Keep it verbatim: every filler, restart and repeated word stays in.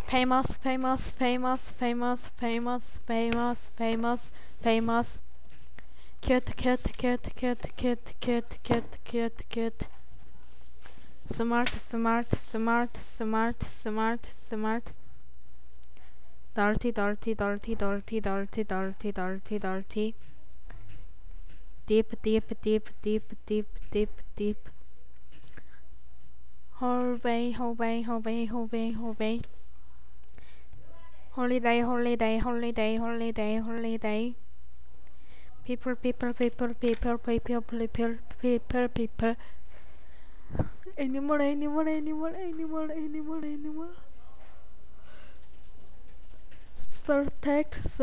Famous, famous, famous, famous, famous, famous, famous, famous. Cute, cute, cute, cute, cute, cute, cute, cute, cute. Smart, smart, smart, smart, smart, smart. Dirty, dirty, dirty, dirty, dirty, dirty, dirty, dirty. Deep, deep, deep, deep, deep, deep, deep. Hallway, hallway, hallway, hallway, hallway. Holiday, holiday, holiday, holiday, holiday. People, people, people, people, people, people, people, people. Animal, animal, animal, animal, animal, animal. Protect.